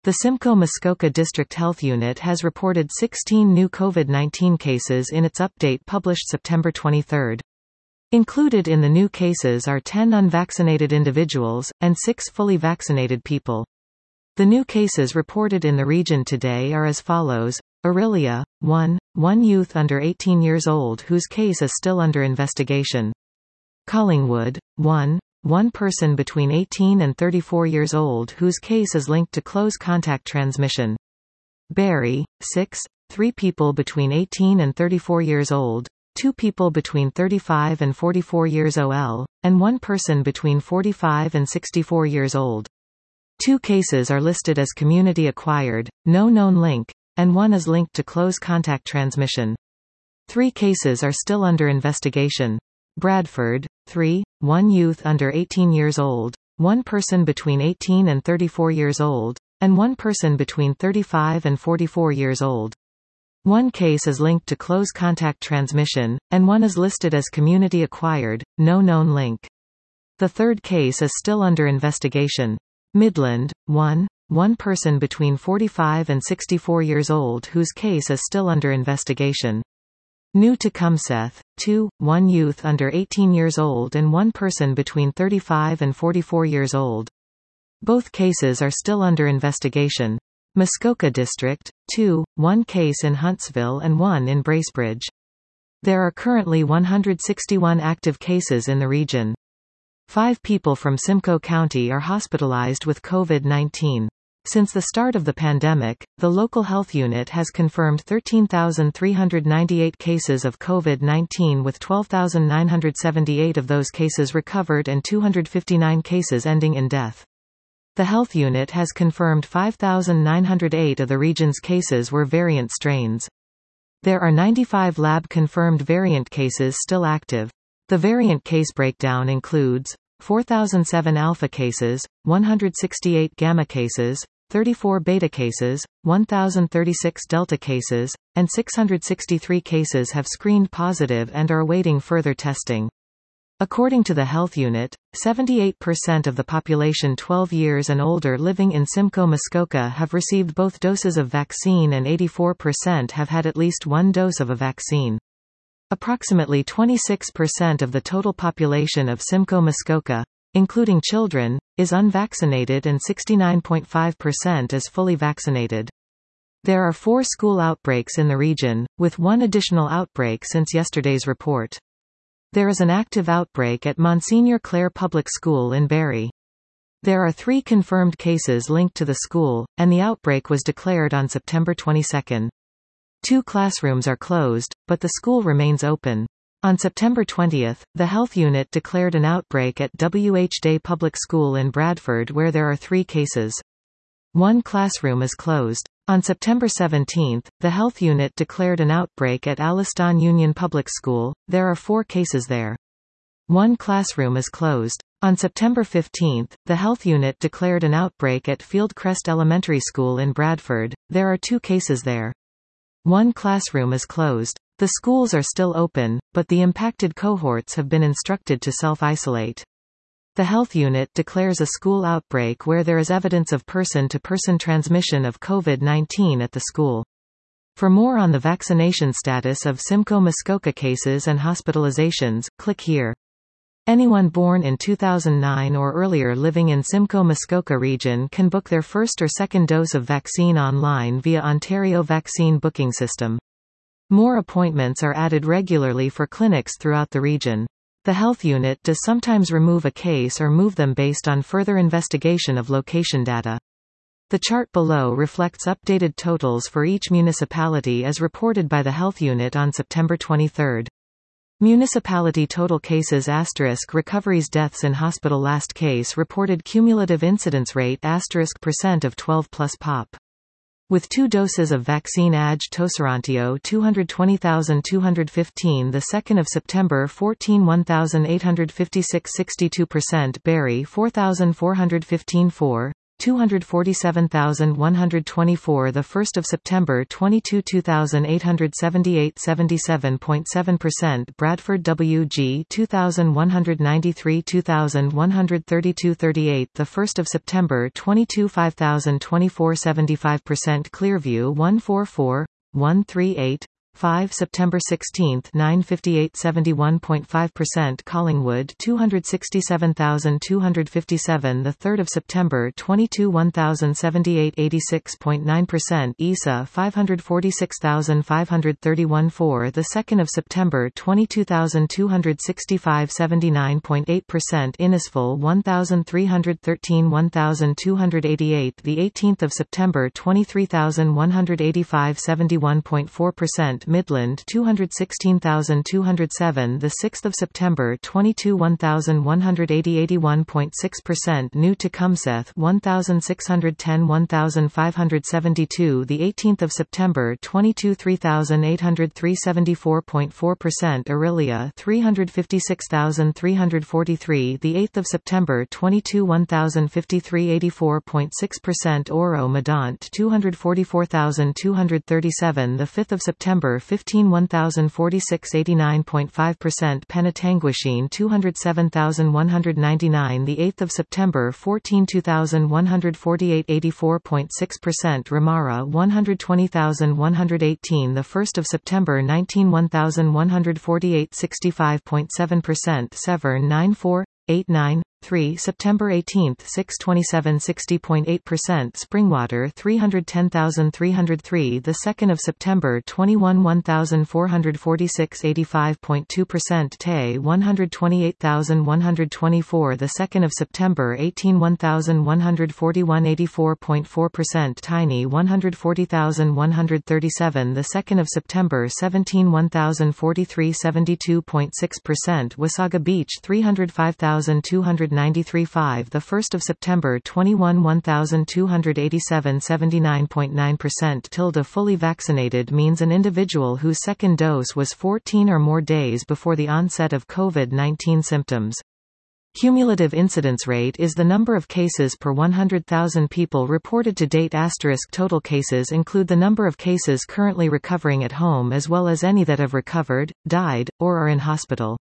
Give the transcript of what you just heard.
The Simcoe Muskoka District Health Unit has reported 16 new COVID-19 cases in its update published September 23. Included in the new cases are 10 unvaccinated individuals, and 6 fully vaccinated people. The new cases reported in the region today are as follows. Orillia, 1 youth under 18 years old whose case is still under investigation. Collingwood, 1 person between 18 and 34 years old whose case is linked to close contact transmission. Barrie, 3 people between 18 and 34 years old, 2 people between 35 and 44 years old, and 1 person between 45 and 64 years old. 2 cases are listed as community-acquired, no known link, and 1 is linked to close contact transmission. 3 cases are still under investigation. Bradford, 1 youth under 18 years old, 1 person between 18 and 34 years old, and 1 person between 35 and 44 years old. 1 case is linked to close contact transmission, and 1 is listed as community-acquired, no known link. The 3rd case is still under investigation. Midland, 1 person between 45 and 64 years old whose case is still under investigation. New Tecumseth, 1 youth under 18 years old and 1 person between 35 and 44 years old. Both cases are still under investigation. Muskoka District, 1 case in Huntsville and 1 in Bracebridge. There are currently 161 active cases in the region. 5 people from Simcoe County are hospitalized with COVID-19. Since the start of the pandemic, the local health unit has confirmed 13,398 cases of COVID-19 with 12,978 of those cases recovered and 259 cases ending in death. The health unit has confirmed 5,908 of the region's cases were variant strains. There are 95 lab-confirmed variant cases still active. The variant case breakdown includes 4,007 alpha cases, 168 gamma cases, 34 beta cases, 1,036 delta cases, and 663 cases have screened positive and are awaiting further testing. According to the health unit, 78% of the population 12 years and older living in Simcoe Muskoka have received both doses of vaccine and 84% have had at least 1 dose of a vaccine. Approximately 26% of the total population of Simcoe Muskoka, including children, is unvaccinated and 69.5% is fully vaccinated. There are 4 school outbreaks in the region, with 1 additional outbreak since yesterday's report. There is an active outbreak at Monsignor Clare Public School in Barrie. There are 3 confirmed cases linked to the school, and the outbreak was declared on September 22. 2 classrooms are closed, but the school remains open. On September 20, the health unit declared an outbreak at W.H. Day Public School in Bradford where there are 3 cases. 1 classroom is closed. On September 17, the health unit declared an outbreak at Alliston Union Public School. There are 4 cases there. 1 classroom is closed. On September 15, the health unit declared an outbreak at Fieldcrest Elementary School in Bradford. There are 2 cases there. 1 classroom is closed. The schools are still open, but the impacted cohorts have been instructed to self-isolate. The health unit declares a school outbreak where there is evidence of person-to-person transmission of COVID-19 at the school. For more on the vaccination status of Simcoe Muskoka cases and hospitalizations, click here. Anyone born in 2009 or earlier living in Simcoe Muskoka region can book their first or second dose of vaccine online via Ontario Vaccine Booking System. More appointments are added regularly for clinics throughout the region. The health unit does sometimes remove a case or move them based on further investigation of location data. The chart below reflects updated totals for each municipality as reported by the health unit on September 23. Municipality total cases * recoveries deaths in hospital last case reported cumulative incidence rate * % of 12 plus pop. With 2 doses of vaccine Toserantio 220,215 the 2nd of September 14 1,856 62% Barrie 4,415 4 247,124 the 1st of September 22 2,878 77.7% Bradford WG 2,193 2,132 38 the 1st of September 22 5,024 75% Clearview 144 138 5 September 16 958 71.5% Collingwood 267,257 the 3rd of September 22 1078 86.9% ESA 546,531 4 the 2nd of September 22,265 79.8% Innisfil 1,313 1,288 the 18th of September 23,185 71.4% Midland 216,207 the 6th of September 22 1180 81.6% New Tecumseth 1610 1572 the 18th of September 22 3803 74.4% Orillia 356,343 the 8th of September 22 1053 84.6% Oro Medant 244,237 the 5th of September 15 1046 89.5% Penetanguishene 207,199 the 8th of September 14 2148 84.6% Ramara 120,118 the 1st of September 19 1148 65.7% Severn 9489 3 September 18 627 60.8% Springwater 310,303 the 2nd of September 21 1446 85.2% Tay 128,124 the 2nd of September 18 1141 84.4% Tiny 140,137 the 2nd of September 17 1043 72.6% Wasaga Beach 305,293 the 1st of September 21 1287 79.9% Tilda Fully vaccinated means an individual whose second dose was 14 or more days before the onset of COVID-19 symptoms. Cumulative incidence rate is the number of cases per 100,000 people reported to date. Total cases include the number of cases currently recovering at home as well as any that have recovered, died, or are in hospital.